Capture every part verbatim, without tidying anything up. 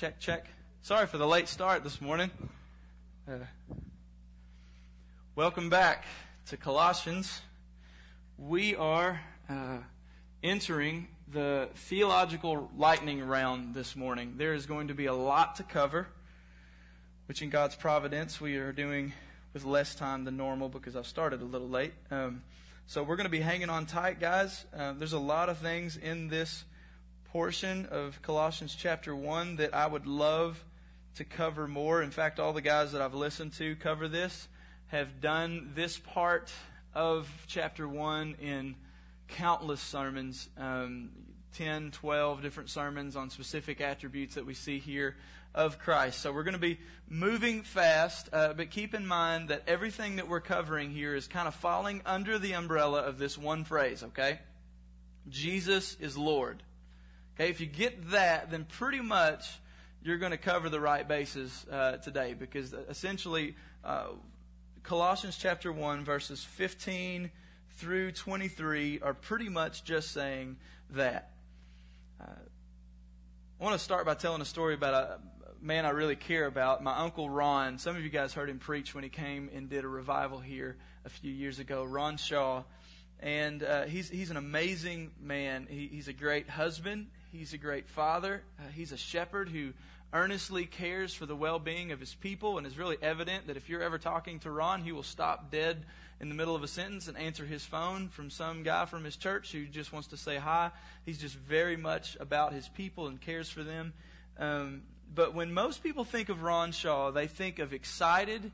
Check, check. Sorry for the late start this morning. Uh, welcome back to Colossians. We are uh, entering the theological lightning round this morning. There is going to be a lot to cover, which in God's providence we are doing with less time than normal because I've started a little late. Um, so we're going to be hanging on tight, guys. Uh, there's a lot of things in this portion of Colossians chapter one that I would love to cover more. In fact, all the guys that I've listened to cover this have done this part of chapter one in countless sermons, um, ten, twelve different sermons on specific attributes that we see here of Christ. So we're going to be moving fast, uh, but keep in mind that everything that we're covering here is kind of falling under the umbrella of this one phrase, okay? Jesus is Lord. Okay, if you get that, then pretty much you're going to cover the right bases uh, today, because essentially uh, Colossians chapter one verses fifteen through twenty-three are pretty much just saying that. Uh, I want to start by telling a story about a man I really care about, my Uncle Ron. Some of you guys heard him preach when he came and did a revival here a few years ago, Ron Shaw. And uh, he's he's an amazing man. He, he's a great husband. He's a great father. Uh, he's a shepherd who earnestly cares for the well-being of his people, and it's really evident that if you're ever talking to Ron, he will stop dead in the middle of a sentence and answer his phone from some guy from his church who just wants to say hi. He's just very much about his people and cares for them. Um, but when most people think of Ron Shaw, they think of excited,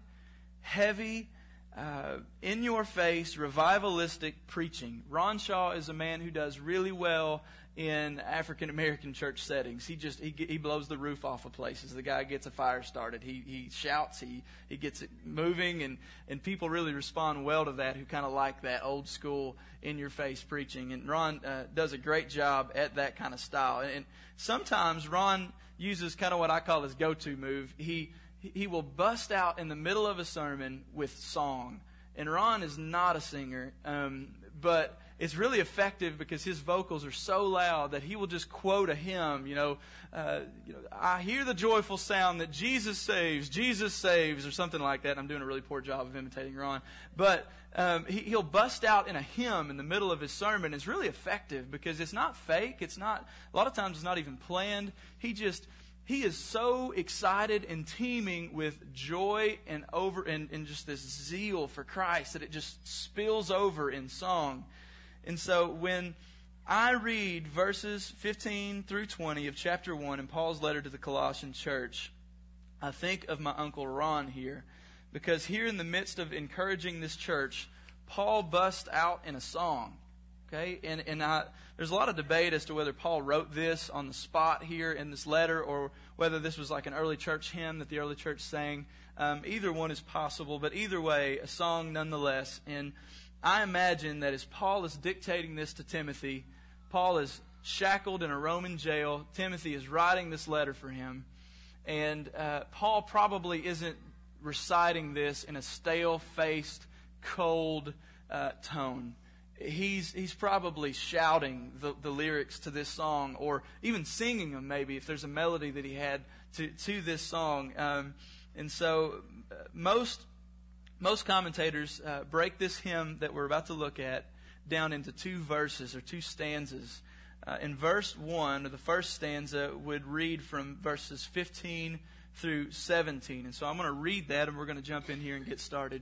heavy, Uh, in-your-face, revivalistic preaching. Ron Shaw is a man who does really well in African-American church settings. He just he he blows the roof off of places. The guy gets a fire started. He he shouts. He he gets it moving, and and people really respond well to that. Who kind of like that old school in-your-face preaching. And Ron uh, does a great job at that kind of style. And, and sometimes Ron uses kind of what I call his go-to move. He He will bust out in the middle of a sermon with song. And Ron is not a singer, um, but it's really effective because his vocals are so loud that he will just quote a hymn. You know, uh, you know, I hear the joyful sound that Jesus saves, Jesus saves, or something like that. I'm doing a really poor job of imitating Ron. But um, he, he'll bust out in a hymn in the middle of his sermon. It's really effective because it's not fake. It's not, a lot of times it's not even planned. He just... He is so excited and teeming with joy and over and, and just this zeal for Christ that it just spills over in song. And so when I read verses fifteen through twenty of chapter one in Paul's letter to the Colossian church, I think of my Uncle Ron here. Because here in the midst of encouraging this church, Paul busts out in a song. Okay, and and I, there's a lot of debate as to whether Paul wrote this on the spot here in this letter, or whether this was like an early church hymn that the early church sang. Um, either one is possible, but either way, a song nonetheless. And I imagine that as Paul is dictating this to Timothy, Paul is shackled in a Roman jail. Timothy is writing this letter for him, and uh, Paul probably isn't reciting this in a stale-faced, cold uh, tone. He's he's probably shouting the, the lyrics to this song, or even singing them maybe if there's a melody that he had to to this song. Um, and so uh, most most commentators uh, break this hymn that we're about to look at down into two verses or two stanzas. Uh, in verse one, or the first stanza, would read from verses fifteen through seventeen. And so I'm going to read that, and we're going to jump in here and get started.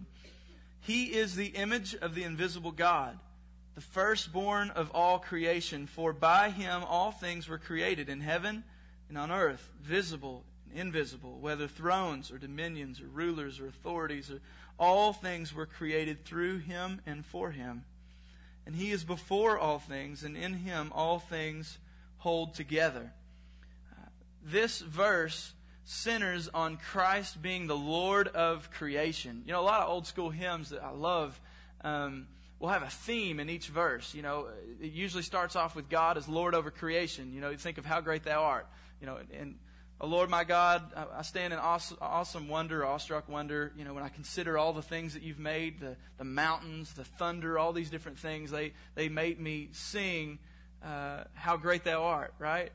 He is the image of the invisible God, the firstborn of all creation, for by Him all things were created in heaven and on earth, visible and invisible, whether thrones or dominions or rulers or authorities, or all things were created through Him and for Him. And He is before all things, and in Him all things hold together. Uh, this verse centers on Christ being the Lord of creation. You know, a lot of old school hymns that I love, um, we'll have a theme in each verse. You know, it usually starts off with God as Lord over creation. You know, you think of how great thou art. You know, and, oh Lord my God, I stand in awesome, awesome wonder, awestruck wonder. You know, when I consider all the things that you've made, the, the mountains, the thunder, all these different things, they, they make me sing uh, how great thou art, right?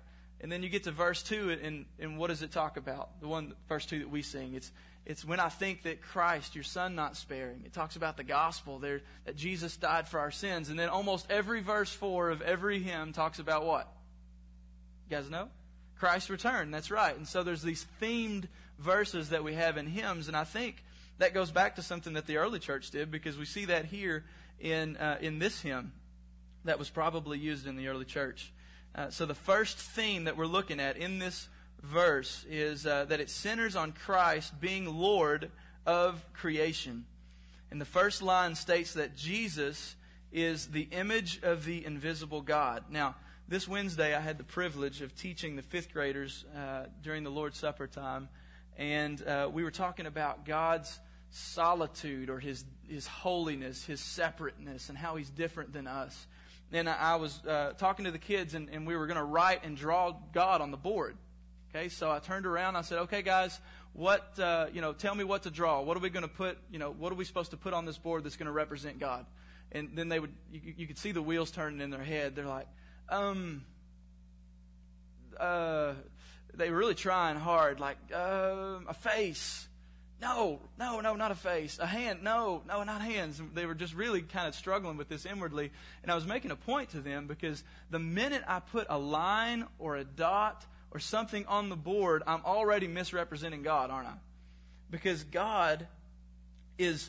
And then you get to verse two, and, and what does it talk about? The one, verse two that we sing. It's it's when I think that Christ, your Son, not sparing. It talks about the gospel there, that Jesus died for our sins. And then almost every verse four of every hymn talks about what? You guys know? Christ's return. That's right. And so there's these themed verses that we have in hymns, and I think that goes back to something that the early church did, because we see that here in uh, in this hymn that was probably used in the early church. Uh, so the first theme that we're looking at in this verse is uh, that it centers on Christ being Lord of creation. And the first line states that Jesus is the image of the invisible God. Now, this Wednesday I had the privilege of teaching the fifth graders uh, during the Lord's Supper time, and uh, we were talking about God's solitude, or His His holiness, His separateness, and how He's different than us. And I, I was uh, talking to the kids, and, and we were going to write and draw God on the board. Okay, so I turned around and I said, okay, guys, what, uh, you know, tell me what to draw. What are we going to put, you know, what are we supposed to put on this board that's going to represent God? And then they would, you, you could see the wheels turning in their head. They're like, um, uh, they were really trying hard, like, uh, a face. No, no, no, not a face. A hand. No, no, not hands. And they were just really kind of struggling with this inwardly. And I was making a point to them, because the minute I put a line or a dot or something on the board, I'm already misrepresenting God, aren't I? Because God is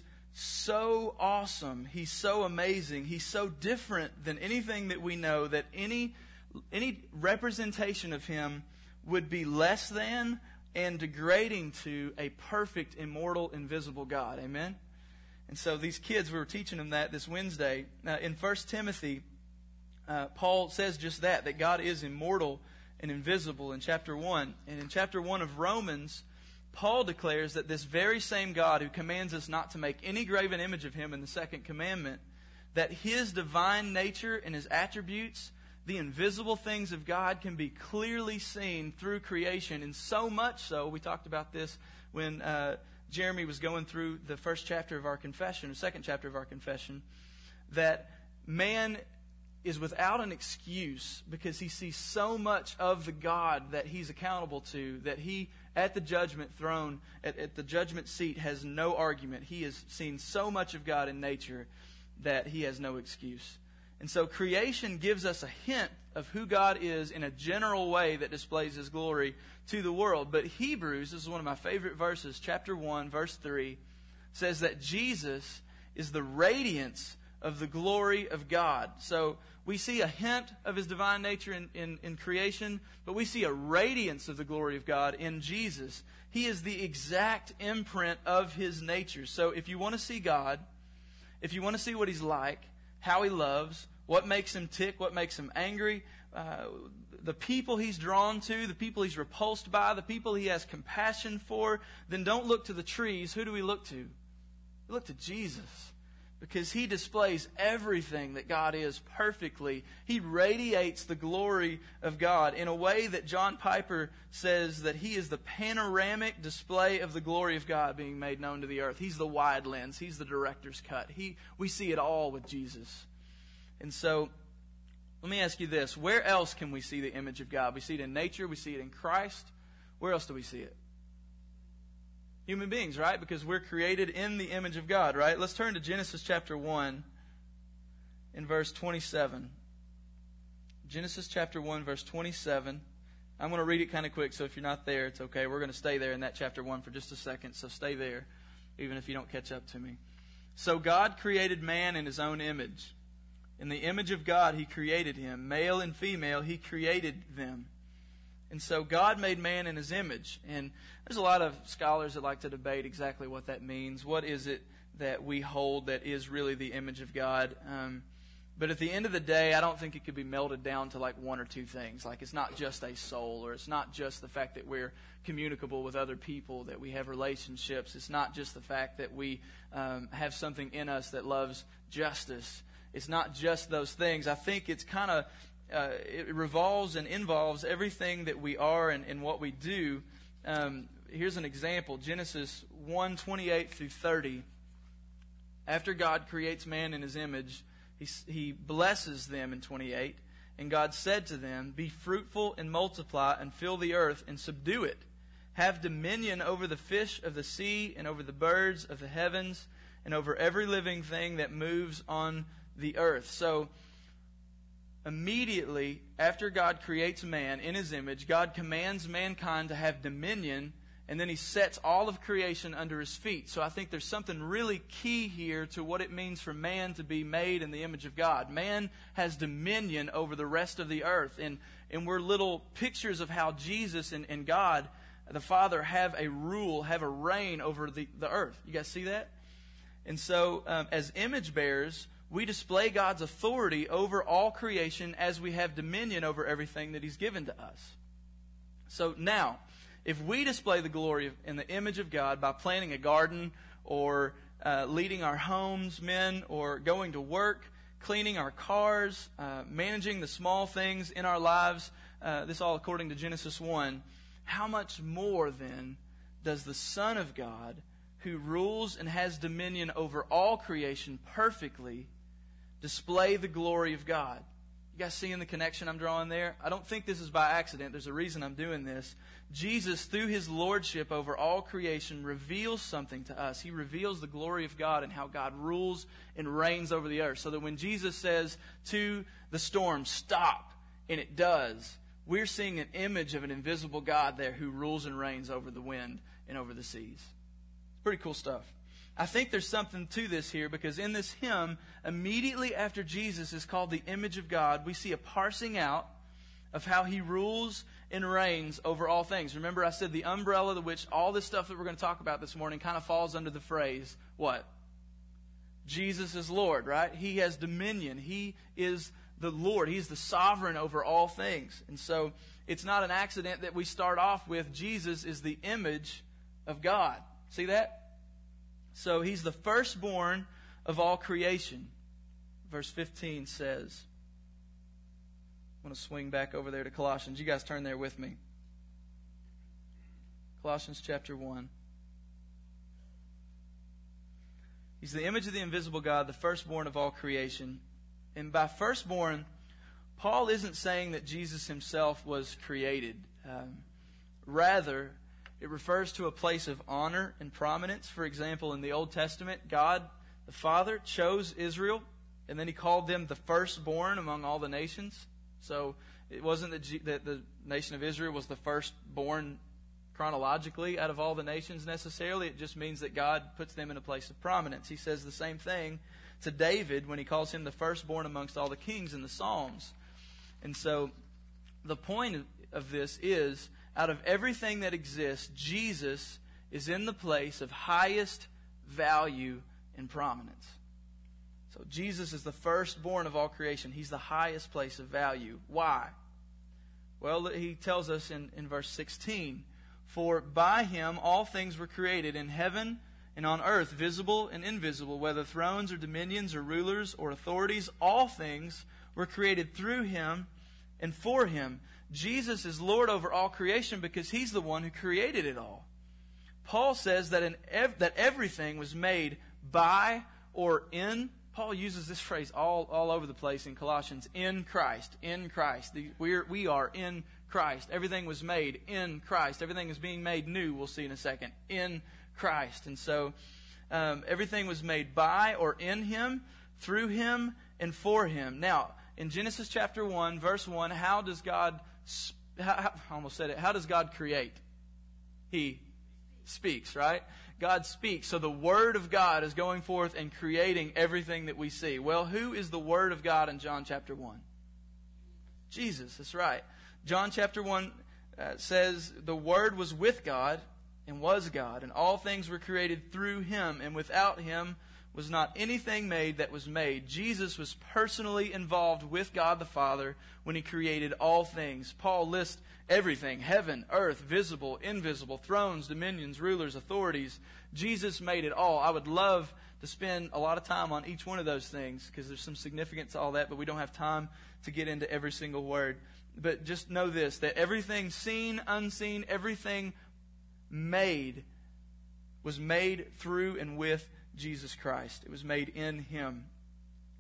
so awesome. He's so amazing. He's so different than anything that we know, that any any representation of Him would be less than and degrading to a perfect, immortal, invisible God. Amen? And so these kids, we were teaching them that this Wednesday. Now, in First Timothy, uh, Paul says just that, that God is immortal and invisible in chapter one. And in chapter one of Romans, Paul declares that this very same God who commands us not to make any graven image of Him in the second commandment, that His divine nature and His attributes, the invisible things of God, can be clearly seen through creation. And so much so, we talked about this when uh, Jeremy was going through the first chapter of our confession, the second chapter of our confession, that man is without an excuse because he sees so much of the God that he's accountable to, that he, at the judgment throne, at, at the judgment seat, has no argument. He has seen so much of God in nature that he has no excuse. And so creation gives us a hint of who God is in a general way that displays His glory to the world. But Hebrews, this is one of my favorite verses, chapter one, verse three, says that Jesus is the radiance of the glory of God. So we see a hint of His divine nature in, in, in creation, but we see a radiance of the glory of God in Jesus. He is the exact imprint of His nature. So if you want to see God, if you want to see what He's like, how He loves, what makes Him tick, what makes Him angry, uh, the people He's drawn to, the people He's repulsed by, the people He has compassion for, then don't look to the trees. Who do we look to? We look to Jesus. Because He displays everything that God is perfectly. He radiates the glory of God in a way that John Piper says that He is the panoramic display of the glory of God being made known to the earth. He's the wide lens. He's the director's cut. He, we see it all with Jesus. And so, let me ask you this. Where else can we see the image of God? We see it in nature. We see it in Christ. Where else do we see it? Human beings, right? Because we're created in the image of God, right? Let's turn to Genesis chapter one in verse twenty-seven. Genesis chapter one, verse twenty-seven. I'm going to read it kind of quick, so if you're not there, it's okay. We're going to stay there in that chapter one for just a second, so stay there, even if you don't catch up to me. So God created man in His own image. In the image of God He created him. Male and female He created them. And so God made man in His image. And there's a lot of scholars that like to debate exactly what that means. What is it that we hold that is really the image of God? Um, but at the end of the day, I don't think it could be melted down to like one or two things. Like it's not just a soul, or it's not just the fact that we're communicable with other people, that we have relationships. It's not just the fact that we um, have something in us that loves justice. It's not just those things. I think it's kind of Uh, it revolves and involves everything that we are and, and what we do. Um, here's an example. Genesis one, twenty-eight through thirty. After God creates man in His image, He, he blesses them in twenty-eight. And God said to them, "Be fruitful and multiply and fill the earth and subdue it. Have dominion over the fish of the sea and over the birds of the heavens and over every living thing that moves on the earth." So, immediately after God creates man in His image, God commands mankind to have dominion, and then He sets all of creation under His feet. So I think there's something really key here to what it means for man to be made in the image of God. Man has dominion over the rest of the earth. And, and we're little pictures of how Jesus and, and God, the Father, have a rule, have a reign over the, the earth. You guys see that? And so, um, as image bearers, we display God's authority over all creation as we have dominion over everything that He's given to us. So now, if we display the glory in the image of God by planting a garden or uh, leading our homes, men, or going to work, cleaning our cars, uh, managing the small things in our lives, uh, this all according to Genesis one, how much more then does the Son of God, who rules and has dominion over all creation perfectly, display the glory of God? You guys seeing the connection I'm drawing there? I don't think this is by accident. There's a reason I'm doing this. Jesus, through His lordship over all creation, reveals something to us. He reveals the glory of God and how God rules and reigns over the earth. So that when Jesus says to the storm, "Stop," and it does, we're seeing an image of an invisible God there who rules and reigns over the wind and over the seas. It's pretty cool stuff. I think there's something to this here, because in this hymn, immediately after Jesus is called the image of God, we see a parsing out of how He rules and reigns over all things. Remember, I said the umbrella to which all this stuff that we're going to talk about this morning kind of falls under the phrase, what? Jesus is Lord, right? He has dominion. He is the Lord. He's the sovereign over all things. And so it's not an accident that we start off with Jesus is the image of God. See that? So He's the firstborn of all creation. Verse fifteen says, I want to swing back over there to Colossians. You guys turn there with me. Colossians chapter one. He's the image of the invisible God, the firstborn of all creation. And by firstborn, Paul isn't saying that Jesus Himself was created. Um, rather, it refers to a place of honor and prominence. For example, in the Old Testament, God, the Father, chose Israel, and then He called them the firstborn among all the nations. So it wasn't that, G- that the nation of Israel was the firstborn chronologically out of all the nations necessarily. It just means that God puts them in a place of prominence. He says the same thing to David when He calls him the firstborn amongst all the kings in the Psalms. And so the point of this is, out of everything that exists, Jesus is in the place of highest value and prominence. So Jesus is the firstborn of all creation. He's the highest place of value. Why? Well, He tells us in, in verse sixteen, "For by Him all things were created in heaven and on earth, visible and invisible, whether thrones or dominions or rulers or authorities, all things were created through Him and for Him." Jesus is Lord over all creation because He's the one who created it all. Paul says that in ev- that everything was made by or in. Paul uses this phrase all, all over the place in Colossians. In Christ. In Christ. The, we're, we are in Christ. Everything was made in Christ. Everything is being made new, we'll see in a second. In Christ. And so um, everything was made by or in Him, through Him, and for Him. Now, in Genesis chapter one, verse one, how does God, how, how, I almost said it, how does God create? He speaks, right? God speaks. So the Word of God is going forth and creating everything that we see. Well, who is the Word of God in John chapter one? Jesus, that's right. John chapter one uh, says, "The Word was with God and was God, and all things were created through Him, and without Him was not anything made that was made." Jesus was personally involved with God the Father when He created all things. Paul lists everything: heaven, earth, visible, invisible, thrones, dominions, rulers, authorities. Jesus made it all. I would love to spend a lot of time on each one of those things because there's some significance to all that, but we don't have time to get into every single word. But just know this, that everything seen, unseen, everything made was made through and with Jesus Christ. It was made in Him.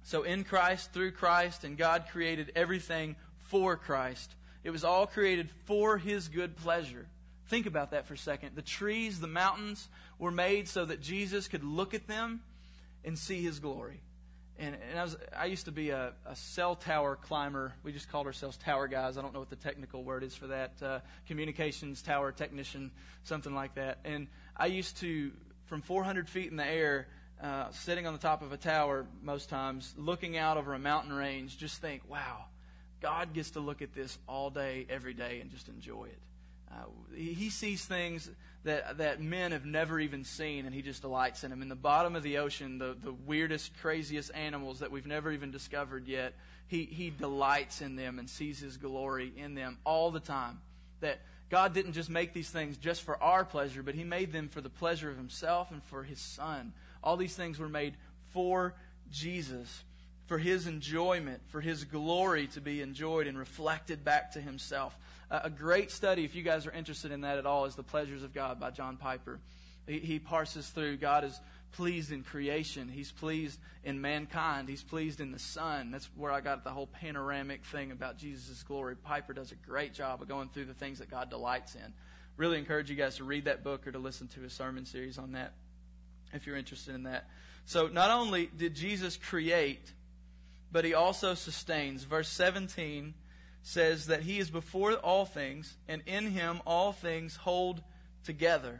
So in Christ, through Christ, and God created everything for Christ. It was all created for His good pleasure. Think about that for a second. The trees, the mountains were made so that Jesus could look at them and see His glory. And, and I, was, I used to be a, a cell tower climber. We just called ourselves tower guys. I don't know what the technical word is for that. Uh, communications tower technician, something like that. And I used to, from four hundred feet in the air, uh, sitting on the top of a tower most times, looking out over a mountain range, just think, wow, God gets to look at this all day, every day, and just enjoy it. Uh, he, he sees things that that men have never even seen, and He just delights in them. In the bottom of the ocean, the, the weirdest, craziest animals that we've never even discovered yet, he, he delights in them and sees His glory in them all the time. That God didn't just make these things just for our pleasure, but He made them for the pleasure of Himself and for His Son. All these things were made for Jesus, for His enjoyment, for His glory to be enjoyed and reflected back to Himself. Uh, a great study, if you guys are interested in that at all, is The Pleasures of God by John Piper. He, he parses through God is pleased in creation. He's pleased in mankind. He's pleased in the Son. That's where I got the whole panoramic thing about Jesus' glory. Piper does a great job of going through the things that God delights in. Really encourage you guys to read that book or to listen to his sermon series on that if you're interested in that. So not only did Jesus create, but He also sustains. Verse seventeen says that He is before all things, and in Him all things hold together.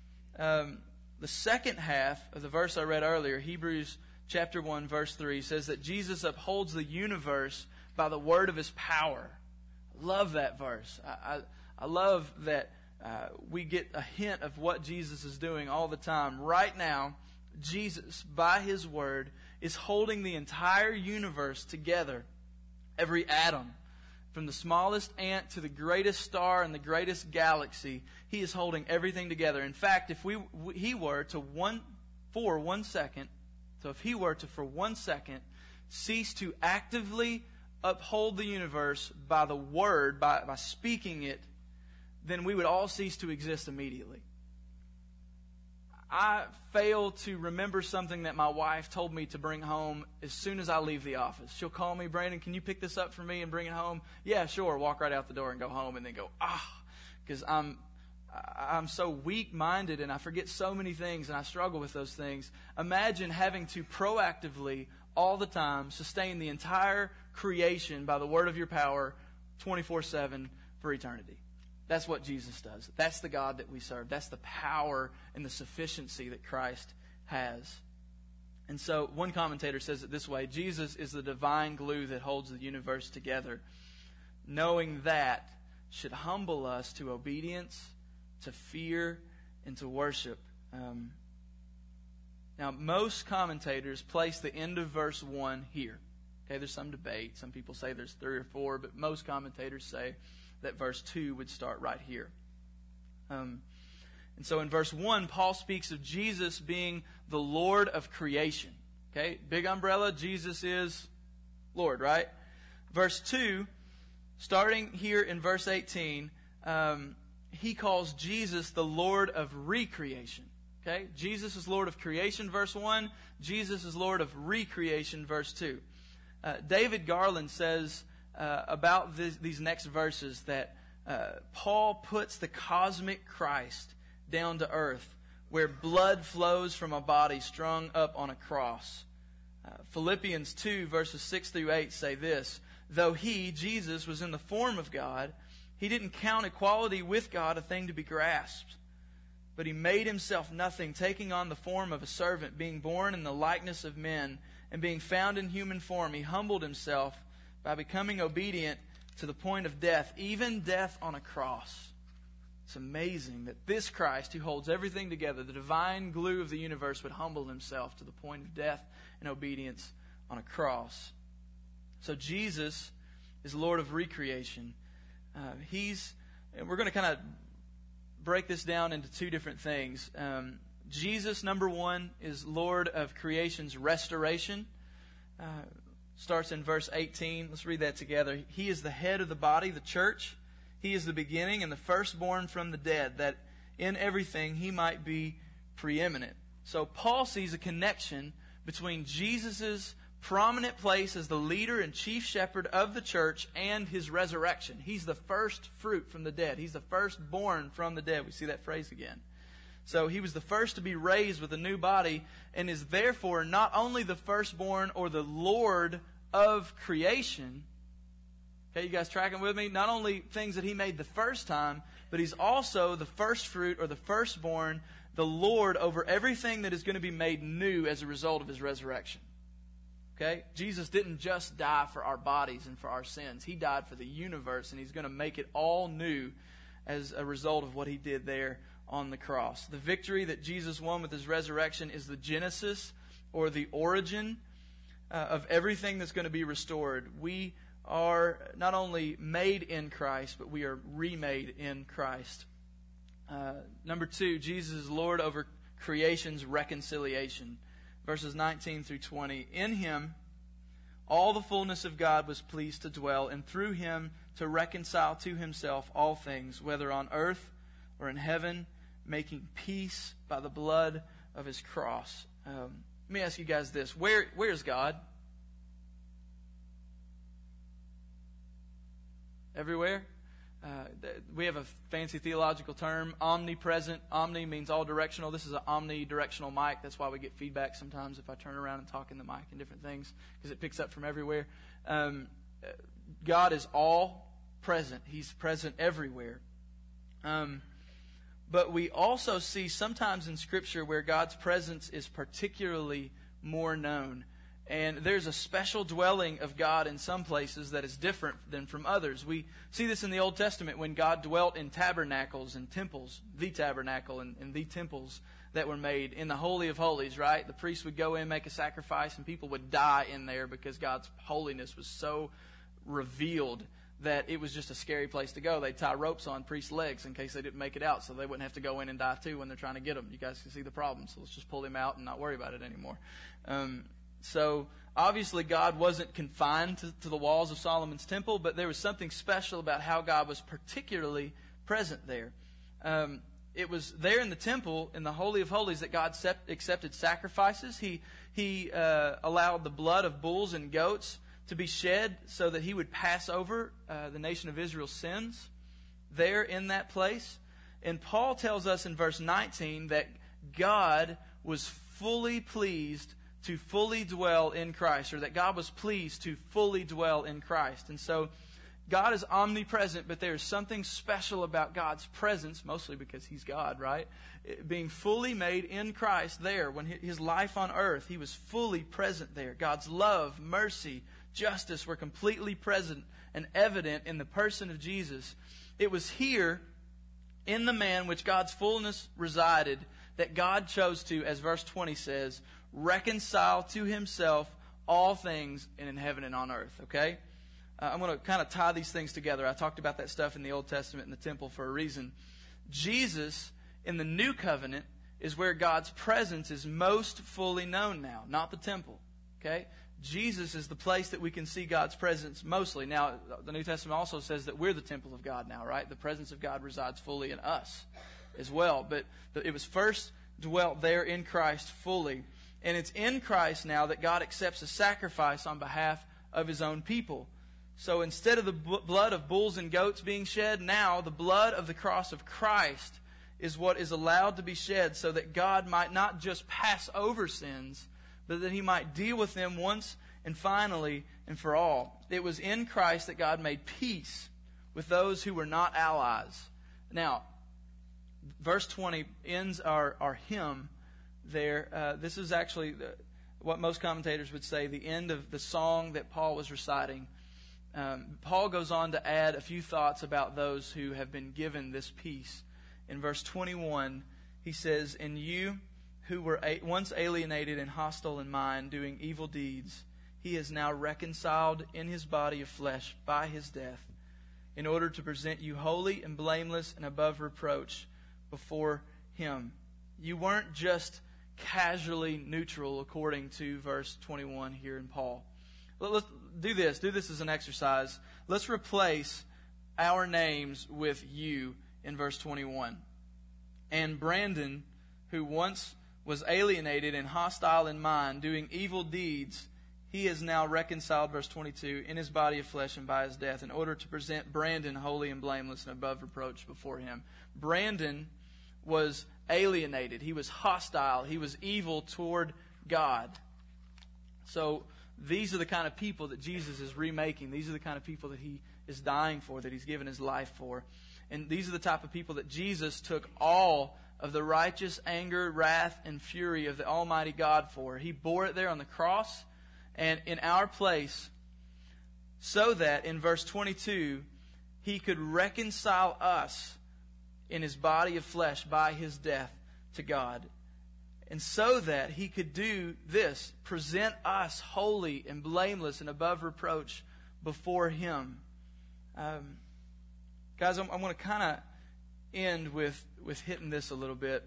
Um, the second half of the verse I read earlier, Hebrews chapter one, verse three, says that Jesus upholds the universe by the word of His power. I love that verse. I, I, I love that uh, we get a hint of what Jesus is doing all the time. Right now, Jesus, by His word, is holding the entire universe together. Every atom, from the smallest ant to the greatest star in the greatest galaxy, He is holding everything together. In fact, if we He were to one for one second, so if He were to for one second cease to actively uphold the universe by the word, by, by speaking it, then we would all cease to exist immediately. I fail to remember something that my wife told me to bring home as soon as I leave the office. She'll call me, Brandon, can you pick this up for me and bring it home? Yeah, sure. Walk right out the door and go home and then go, ah, because I'm I'm so weak-minded and I forget so many things and I struggle with those things. Imagine having to proactively, all the time, sustain the entire creation by the word of your power twenty-four seven for eternity. That's what Jesus does. That's the God that we serve. That's the power and the sufficiency that Christ has. And so one commentator says it this way: Jesus is the divine glue that holds the universe together. Knowing that should humble us to obedience, to fear, and to worship. Um, now, most commentators place the end of verse one here. Okay, there's some debate. Some people say there's three or four, but most commentators say that verse two would start right here. Um, and so in verse one, Paul speaks of Jesus being the Lord of creation. Okay, big umbrella, Jesus is Lord, right? Verse two, starting here in verse eighteen, um, he calls Jesus the Lord of recreation. Okay, Jesus is Lord of creation, verse one. Jesus is Lord of recreation, verse two. Uh, David Garland says Uh, about this, these next verses that uh, Paul puts the cosmic Christ down to earth, where blood flows from a body strung up on a cross. Uh, Philippians two, verses six through eight say this: though He, Jesus, was in the form of God, He didn't count equality with God a thing to be grasped. But He made Himself nothing, taking on the form of a servant, being born in the likeness of men, and being found in human form, He humbled Himself by becoming obedient to the point of death, even death on a cross. It's amazing that this Christ, who holds everything together, the divine glue of the universe, would humble Himself to the point of death and obedience on a cross. So Jesus is Lord of recreation. Uh, he's, and we're going to kind of break this down into two different things. Um, Jesus, number one, is Lord of creation's restoration. Uh, Starts in verse eighteen. Let's read that together. He is the head of the body, the church. He is the beginning and the firstborn from the dead, that in everything He might be preeminent. So Paul sees a connection between Jesus' prominent place as the leader and chief shepherd of the church and his resurrection. He's the first fruit from the dead. He's the firstborn from the dead. We see that phrase again. So he was the first to be raised with a new body and is therefore not only the firstborn or the Lord of creation. Okay, you guys tracking with me? Not only things that he made the first time, but he's also the first fruit or the firstborn, the Lord over everything that is going to be made new as a result of his resurrection. Okay? Jesus didn't just die for our bodies and for our sins. He died for the universe, and he's going to make it all new as a result of what he did there on the cross. The victory that Jesus won with his resurrection is the genesis or the origin uh, of everything that's going to be restored. We are not only made in Christ, but we are remade in Christ. Uh, number two, Jesus is Lord over creation's reconciliation. Verses nineteen through twenty. In him, all the fullness of God was pleased to dwell, and through him to reconcile to himself all things, whether on earth or in heaven, making peace by the blood of his cross. Um, let me ask you guys this. Where, where's God? Everywhere? Uh, we have a fancy theological term, omnipresent. Omni means all directional. This is an omnidirectional mic. That's why we get feedback sometimes if I turn around and talk in the mic and different things, because it picks up from everywhere. Um, God is all present. He's present everywhere. Um, but we also see sometimes in Scripture where God's presence is particularly more known. And there's a special dwelling of God in some places that is different than from others. We see this in the Old Testament when God dwelt in tabernacles and temples, the tabernacle and, and the temples that were made in the Holy of Holies, right? The priest would go in, make a sacrifice, and people would die in there because God's holiness was so revealed that it was just a scary place to go. They'd tie ropes on priests' legs in case they didn't make it out so they wouldn't have to go in and die too when they're trying to get them. You guys can see the problem, so let's just pull them out and not worry about it anymore. Um So, obviously, God wasn't confined to, to the walls of Solomon's temple, but there was something special about how God was particularly present there. Um, it was there in the temple, in the Holy of Holies, that God accept, accepted sacrifices. He, he uh, allowed the blood of bulls and goats to be shed so that he would pass over uh, the nation of Israel's sins there in that place. And Paul tells us in verse nineteen that God was fully pleased to fully dwell in Christ, or that God was pleased to fully dwell in Christ. And so God is omnipresent, but there's something special about God's presence, mostly because he's God, right? Being fully made in Christ there. When his life on earth, he was fully present there. God's love, mercy, justice were completely present and evident in the person of Jesus. It was here, in the man which God's fullness resided, that God chose to, as verse twenty says, reconcile to himself all things in heaven and on earth, okay? Uh, I'm going to kind of tie these things together. I talked about that stuff in the Old Testament in the temple for a reason. Jesus, in the New Covenant, is where God's presence is most fully known now, not the temple, okay? Jesus is the place that we can see God's presence mostly. Now, the New Testament also says that we're the temple of God now, right? The presence of God resides fully in us as well. But it was first dwelt there in Christ fully. And it's in Christ now that God accepts a sacrifice on behalf of his own people. So instead of the b- blood of bulls and goats being shed, now the blood of the cross of Christ is what is allowed to be shed so that God might not just pass over sins, but that he might deal with them once and finally and for all. It was in Christ that God made peace with those who were not allies. Now, verse twenty ends our, our hymn there. Uh, this is actually the, what most commentators would say the end of the song that Paul was reciting. Um, Paul goes on to add a few thoughts about those who have been given this peace. In verse twenty-one, he says, "And you who were a- once alienated and hostile in mind, doing evil deeds, he is now reconciled in his body of flesh by his death, in order to present you holy and blameless and above reproach before him." You weren't just casually neutral, according to verse twenty-one here in Paul. Let's do this. Do this as an exercise. Let's replace our names with you in verse twenty-one. "And Brandon, who once was alienated and hostile in mind, doing evil deeds, he is now reconciled, verse twenty-two, in his body of flesh and by his death, in order to present Brandon holy and blameless and above reproach before him. Brandon was alienated. He was hostile. He was evil toward God. So these are the kind of people that Jesus is remaking. These are the kind of people that he is dying for, that he's given his life for. And these are the type of people that Jesus took all of the righteous anger, wrath, and fury of the Almighty God for. He bore it there on the cross and in our place, so that in verse twenty-two, he could reconcile us in his body of flesh by his death to God. And so that he could do this, present us holy and blameless and above reproach before him. Um, guys, I'm, I'm going to kind of end with, with hitting this a little bit.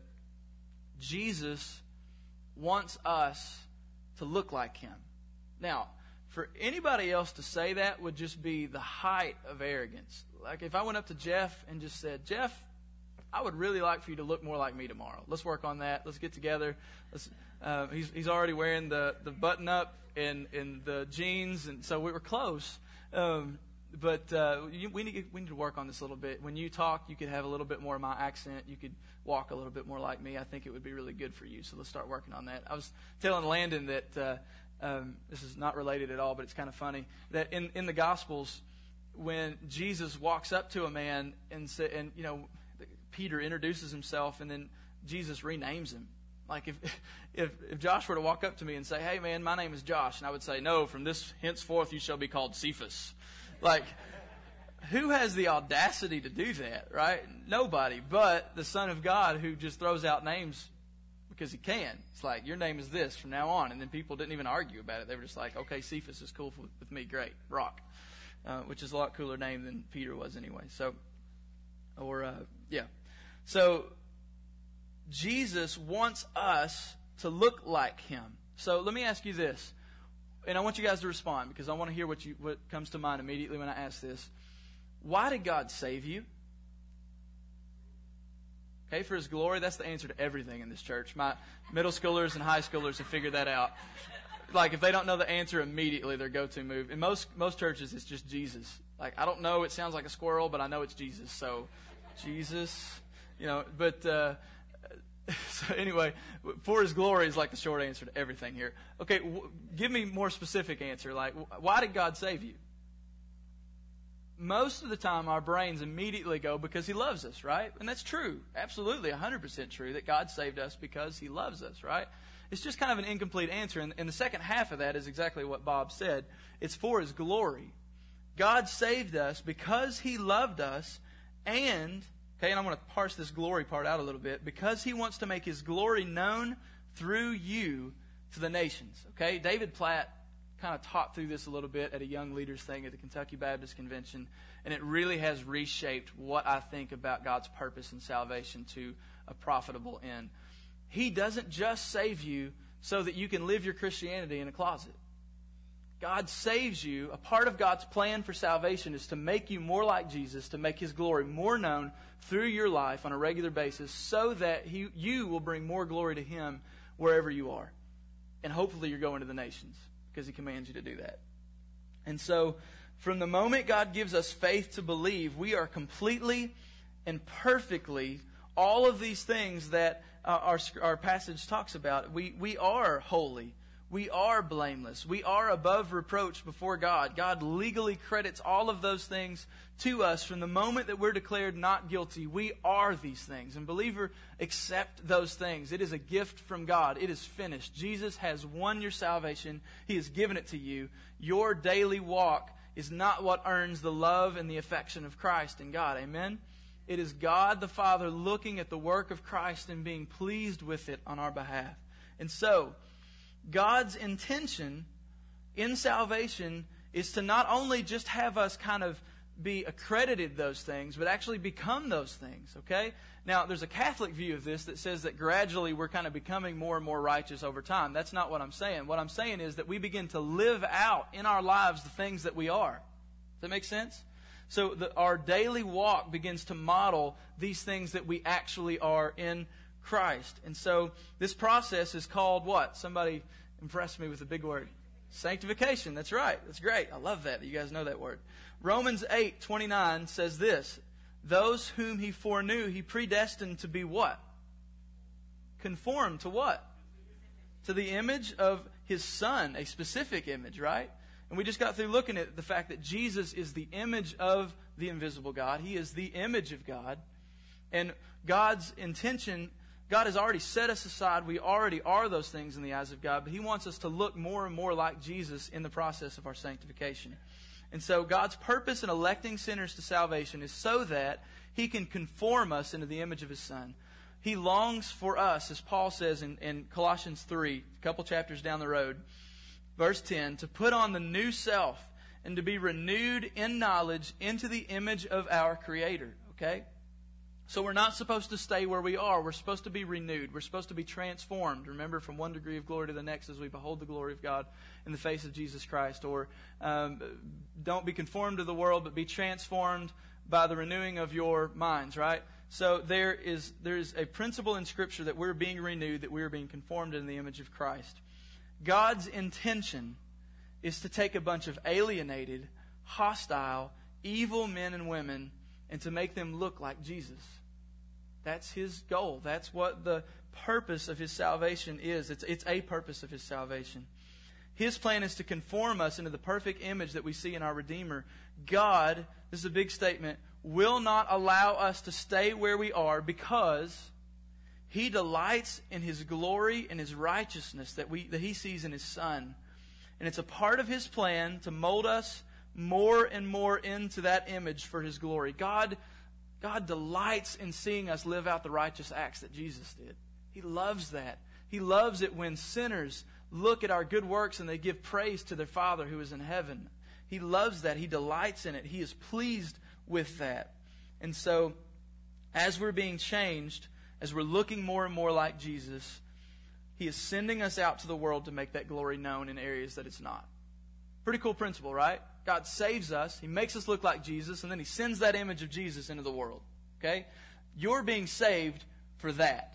Jesus wants us to look like him. Now, for anybody else to say that would just be the height of arrogance. Like if I went up to Jeff and just said, Jeff, I would really like for you to look more like me tomorrow. Let's work on that. Let's get together. Let's, uh, he's, he's already wearing the, the button-up and, and the jeans, and so we were close. Um, but uh, you, we, need, we need to work on this a little bit. When you talk, you could have a little bit more of my accent. You could walk a little bit more like me. I think it would be really good for you, so let's start working on that. I was telling Landon that uh, um, this is not related at all, but it's kind of funny, that in, in the Gospels, when Jesus walks up to a man and, say, and you know, Peter introduces himself, and then Jesus renames him. Like if, if if Josh were to walk up to me and say, "Hey, man, my name is Josh," and I would say, "No, from this henceforth you shall be called Cephas." Like, who has the audacity to do that, right? Nobody, but the Son of God, who just throws out names because he can. It's like, your name is this from now on, and then people didn't even argue about it. They were just like, "Okay, Cephas is cool with me, great, rock," uh, which is a lot cooler name than Peter was anyway. So, or uh, yeah. So, Jesus wants us to look like him. So, let me ask you this. And I want you guys to respond, because I want to hear what you what comes to mind immediately when I ask this. Why did God save you? Okay, for his glory. That's the answer to everything in this church. My middle schoolers and high schoolers have figured that out. Like, if they don't know the answer immediately, their go-to move. In most most churches, it's just Jesus. Like, I don't know, it sounds like a squirrel, but I know it's Jesus. So, Jesus... You know, but, uh, so anyway, for his glory is like the short answer to everything here. Okay, w- give me a more specific answer. Like, w- why did God save you? Most of the time, our brains immediately go, because he loves us, right? And that's true. Absolutely, one hundred percent true that God saved us because he loves us, right? It's just kind of an incomplete answer. And, and the second half of that is exactly what Bob said. It's for his glory. God saved us because he loved us, and... Okay, and I'm going to parse this glory part out a little bit. Because he wants to make his glory known through you to the nations. Okay, David Platt kind of taught through this a little bit at a young leaders thing at the Kentucky Baptist Convention. And it really has reshaped what I think about God's purpose and salvation to a profitable end. He doesn't just save you so that you can live your Christianity in a closet. God saves you. A part of God's plan for salvation is to make you more like Jesus, to make his glory more known through your life on a regular basis, so that he, you will bring more glory to him wherever you are. And hopefully you're going to the nations, because he commands you to do that. And so, from the moment God gives us faith to believe, we are completely and perfectly all of these things that uh, our, our passage talks about. We, we are holy. We are blameless. We are above reproach before God. God legally credits all of those things to us from the moment that we're declared not guilty. We are these things. And believer, accept those things. It is a gift from God. It is finished. Jesus has won your salvation. He has given it to you. Your daily walk is not what earns the love and the affection of Christ and God. Amen? It is God the Father looking at the work of Christ and being pleased with it on our behalf. And so, God's intention in salvation is to not only just have us kind of be accredited those things, but actually become those things, okay? Now, there's a Catholic view of this that says that gradually we're kind of becoming more and more righteous over time. That's not what I'm saying. What I'm saying is that we begin to live out in our lives the things that we are. Does that make sense? So the, our daily walk begins to model these things that we actually are in Christ. And so this process is called what? Somebody impress me with a big word. Sanctification, that's right. That's great. I love that. You guys know that word. Romans eight twenty-nine says this, those whom he foreknew, he predestined to be what? Conformed to what? To the image of his Son, a specific image, right? And we just got through looking at the fact that Jesus is the image of the invisible God. He is the image of God. And God's intention, God has already set us aside. We already are those things in the eyes of God. But He wants us to look more and more like Jesus in the process of our sanctification. And so God's purpose in electing sinners to salvation is so that He can conform us into the image of His Son. He longs for us, as Paul says in, in Colossians three, a couple chapters down the road, verse ten, to put on the new self and to be renewed in knowledge into the image of our Creator. Okay? So we're not supposed to stay where we are. We're supposed to be renewed. We're supposed to be transformed. Remember, from one degree of glory to the next as we behold the glory of God in the face of Jesus Christ. Or um, don't be conformed to the world, but be transformed by the renewing of your minds, right? So there is there is a principle in Scripture that we're being renewed, that we're being conformed in the image of Christ. God's intention is to take a bunch of alienated, hostile, evil men and women and to make them look like Jesus. That's His goal. That's what the purpose of His salvation is. It's, it's a purpose of His salvation. His plan is to conform us into the perfect image that we see in our Redeemer. God, this is a big statement, will not allow us to stay where we are because He delights in His glory and His righteousness that we that He sees in His Son. And it's a part of His plan to mold us more and more into that image for His glory. God, God delights in seeing us live out the righteous acts that Jesus did. He loves that. He loves it when sinners look at our good works and they give praise to their Father who is in heaven. He loves that. He delights in it. He is pleased with that. And so, as we're being changed, as we're looking more and more like Jesus, He is sending us out to the world to make that glory known in areas that it's not. Pretty cool principle, right? God saves us. He makes us look like Jesus, and then He sends that image of Jesus into the world. Okay? You're being saved for that.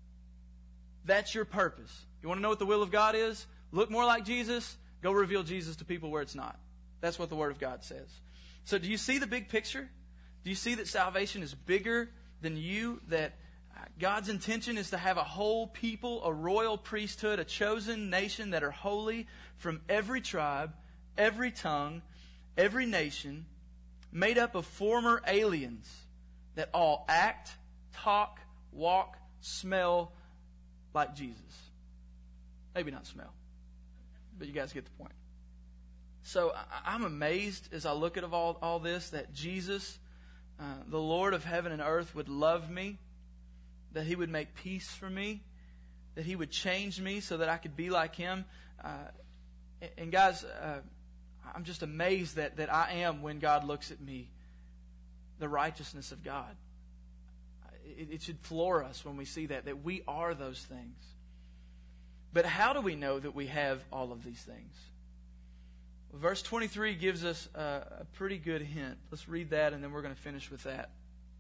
That's your purpose. You want to know what the will of God is? Look more like Jesus. Go reveal Jesus to people where it's not. That's what the Word of God says. So do you see the big picture? Do you see that salvation is bigger than you? That God's intention is to have a whole people, a royal priesthood, a chosen nation that are holy from every tribe, every tongue, every nation, made up of former aliens that all act, talk, walk, smell like Jesus. Maybe not smell, but you guys get the point. So I'm amazed as I look at all, all this that Jesus, uh, the Lord of heaven and earth, would love me, that He would make peace for me, that He would change me so that I could be like Him. Uh, and guys, uh, I'm just amazed that, that I am, when God looks at me, the righteousness of God. It, it should floor us when we see that, that we are those things. But how do we know that we have all of these things? Well, verse twenty-three gives us a, a pretty good hint. Let's read that and then we're going to finish with that.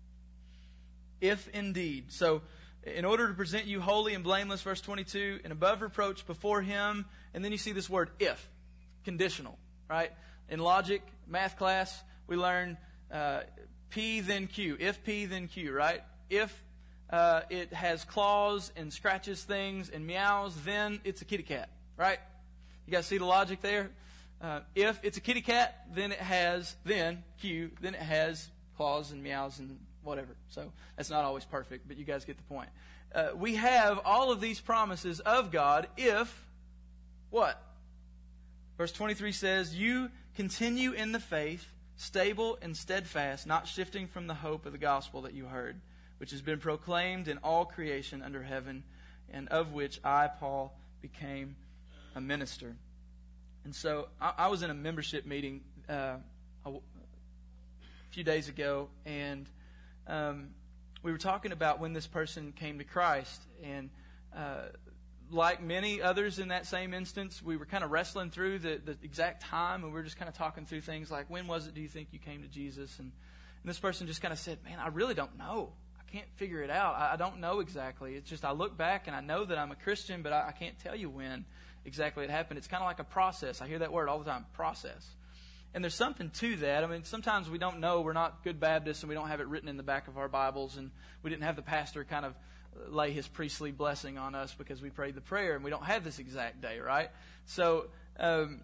If indeed. So, in order to present you holy and blameless, verse twenty-two, and above reproach before Him, and then you see this word if, conditional, right? In logic, math class, we learn uh, P then Q. If P then Q, right? If uh, it has claws and scratches things and meows, then it's a kitty cat, right? You guys see the logic there? Uh, if it's a kitty cat, then it has, then Q, then it has claws and meows and whatever. So that's not always perfect, but you guys get the point. Uh, we have all of these promises of God if, what? Verse twenty-three says, you continue in the faith, stable and steadfast, not shifting from the hope of the gospel that you heard, which has been proclaimed in all creation under heaven, and of which I, Paul, became a minister. And so I, I was in a membership meeting uh, a, a few days ago, and Um, we were talking about when this person came to Christ, and uh, like many others in that same instance, we were kind of wrestling through the, the exact time, and we were just kind of talking through things like, when was it do you think you came to Jesus? And, and this person just kind of said, man, I really don't know. I can't figure it out. I, I don't know exactly. It's just I look back and I know that I'm a Christian, but I, I can't tell you when. exactly what happened. It's kind of like a process. I hear that word all the time, process. And there's something to that. I mean, sometimes we don't know. We're not good Baptists, and we don't have it written in the back of our Bibles, and we didn't have the pastor kind of lay his priestly blessing on us because we prayed the prayer, and we don't have this exact day, right? So um,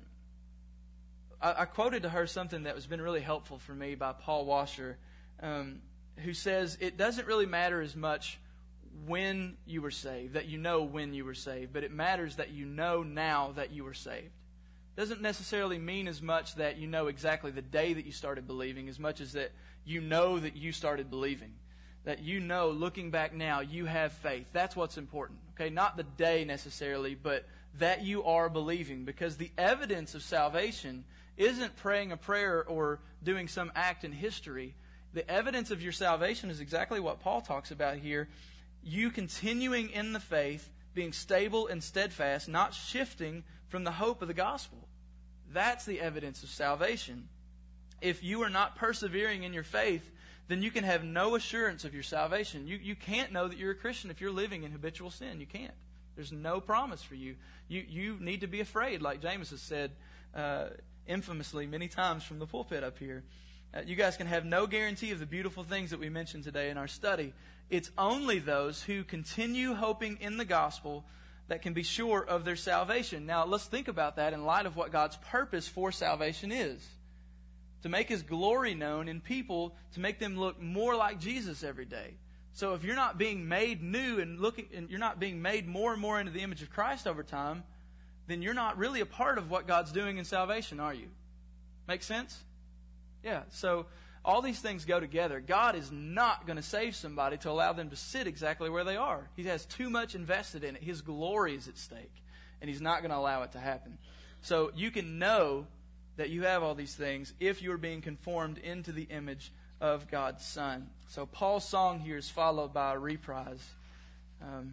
I, I quoted to her something that has been really helpful for me by Paul Washer, um, who says it doesn't really matter as much when you were saved, that you know when you were saved, but it matters that you know now that you were saved. Doesn't necessarily mean as much that you know exactly the day that you started believing as much as that you know that you started believing. That you know, looking back now, you have faith. That's what's important. Okay, not the day necessarily, but that you are believing. Because the evidence of salvation isn't praying a prayer or doing some act in history. The evidence of your salvation is exactly what Paul talks about here. You continuing in the faith, being stable and steadfast, not shifting from the hope of the gospel. That's the evidence of salvation. If you are not persevering in your faith, then you can have no assurance of your salvation. You, you can't know that you're a Christian if you're living in habitual sin. You can't. There's no promise for you. You, you need to be afraid, like James has said uh, infamously many times from the pulpit up here. Uh, you guys can have no guarantee of the beautiful things that we mentioned today in our study. It's only those who continue hoping in the gospel that can be sure of their salvation. Now, let's think about that in light of what God's purpose for salvation is. To make His glory known in people, to make them look more like Jesus every day. So if you're not being made new and looking, and you're not being made more and more into the image of Christ over time, then you're not really a part of what God's doing in salvation, are you? Make sense? Yeah, so all these things go together. God is not going to save somebody to allow them to sit exactly where they are. He has too much invested in it. His glory is at stake, and He's not going to allow it to happen. So you can know that you have all these things if you're being conformed into the image of God's Son. So Paul's song here is followed by a reprise, um,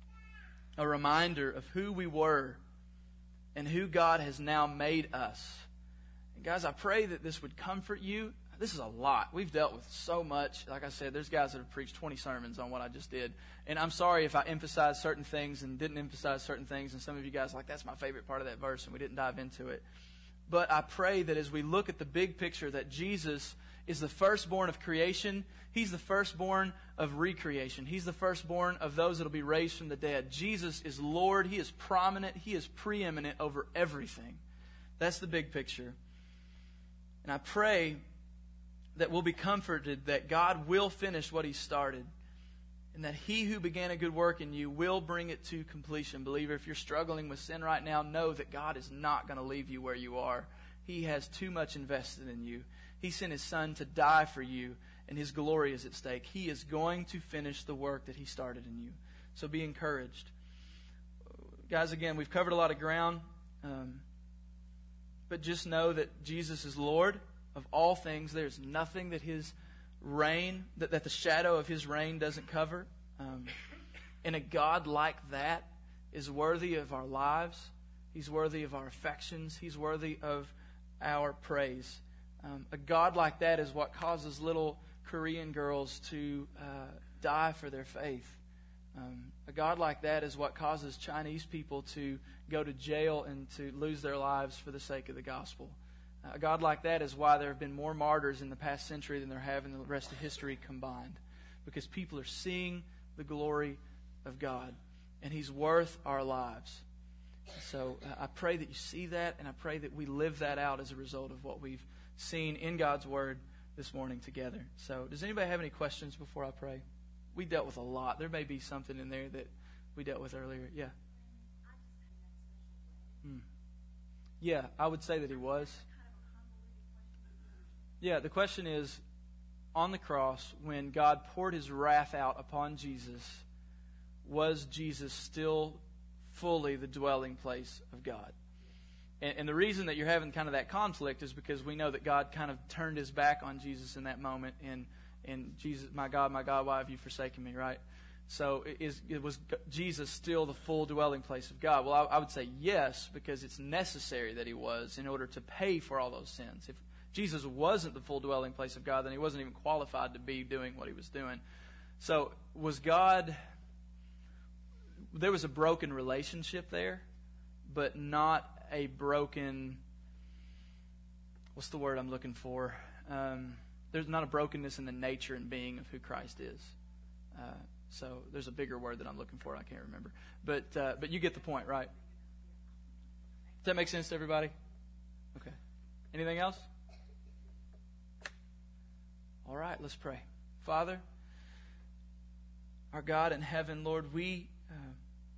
a reminder of who we were and who God has now made us. And guys, I pray that this would comfort you. This is a lot. We've dealt with so much. Like I said, there's guys that have preached twenty sermons on what I just did. And I'm sorry if I emphasized certain things and didn't emphasize certain things. And some of you guys are like, that's my favorite part of that verse, and we didn't dive into it. But I pray that as we look at the big picture, that Jesus is the firstborn of creation. He's the firstborn of recreation. He's the firstborn of those that will be raised from the dead. Jesus is Lord. He is prominent. He is preeminent over everything. That's the big picture. And I pray that we'll be comforted that God will finish what He started. And that He who began a good work in you will bring it to completion. Believer, if you're struggling with sin right now, know that God is not going to leave you where you are. He has too much invested in you. He sent His Son to die for you, and His glory is at stake. He is going to finish the work that He started in you. So be encouraged. Guys, again, we've covered a lot of ground. Um, but just know that Jesus is Lord of all things. There's nothing that His reign, that, that the shadow of His reign doesn't cover. Um, and a God like that is worthy of our lives. He's worthy of our affections. He's worthy of our praise. Um, a God like that is what causes little Korean girls to uh, die for their faith. Um, a God like that is what causes Chinese people to go to jail and to lose their lives for the sake of the gospel. A God like that is why there have been more martyrs in the past century than there have in the rest of history combined. Because people are seeing the glory of God. And He's worth our lives. So uh, I pray that you see that, and I pray that we live that out as a result of what we've seen in God's Word this morning together. So does anybody have any questions before I pray? We dealt with a lot. There may be something in there that we dealt with earlier. Yeah. Hmm. Yeah, I would say that He was. Yeah, the question is, on the cross, when God poured His wrath out upon Jesus, was Jesus still fully the dwelling place of God? And, and the reason that you're having kind of that conflict is because we know that God kind of turned His back on Jesus in that moment, and and Jesus, my God, my God, why have you forsaken me, right? So is, it was Jesus still the full dwelling place of God? Well, I, I would say yes, because it's necessary that He was in order to pay for all those sins. If Jesus wasn't the full dwelling place of God, then He wasn't even qualified to be doing what He was doing. So was God, there was a broken relationship there. but not a broken, what's the word I'm looking for? Um, there's not a brokenness in the nature and being of who Christ is. Uh, so there's a bigger word that I'm looking for. I can't remember. But uh, but you get the point, right? Does that make sense to everybody? Okay. Anything else? All right, let's pray. Father, our God in heaven, Lord, we uh,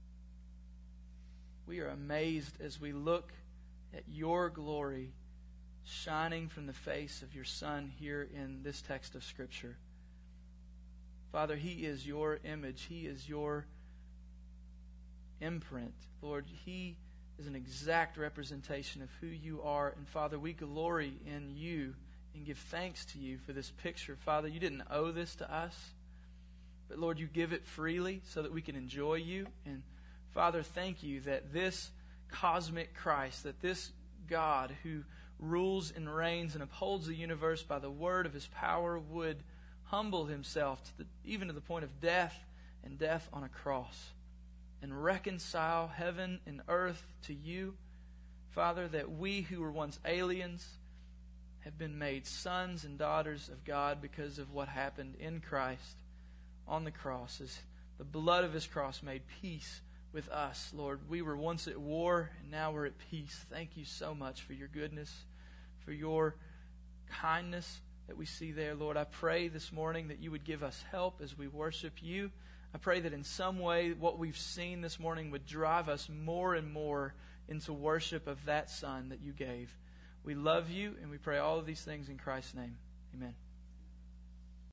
we are amazed as we look at your glory shining from the face of your Son here in this text of Scripture. Father, He is your image. He is your imprint. Lord, He is an exact representation of who you are. And Father, we glory in you and give thanks to you for this picture. Father, you didn't owe this to us, but Lord, you give it freely so that we can enjoy you. And Father, thank you that this cosmic Christ, that this God who rules and reigns and upholds the universe by the word of His power would humble Himself to the, even to the point of death and death on a cross, and reconcile heaven and earth to you. Father, that we who were once aliens have been made sons and daughters of God because of what happened in Christ on the cross. As the blood of His cross made peace with us, Lord. We were once at war, and now we're at peace. Thank you so much for your goodness, for your kindness that we see there, Lord. I pray this morning that you would give us help as we worship you. I pray that in some way what we've seen this morning would drive us more and more into worship of that Son that you gave. We love you, and we pray all of these things in Christ's name. Amen.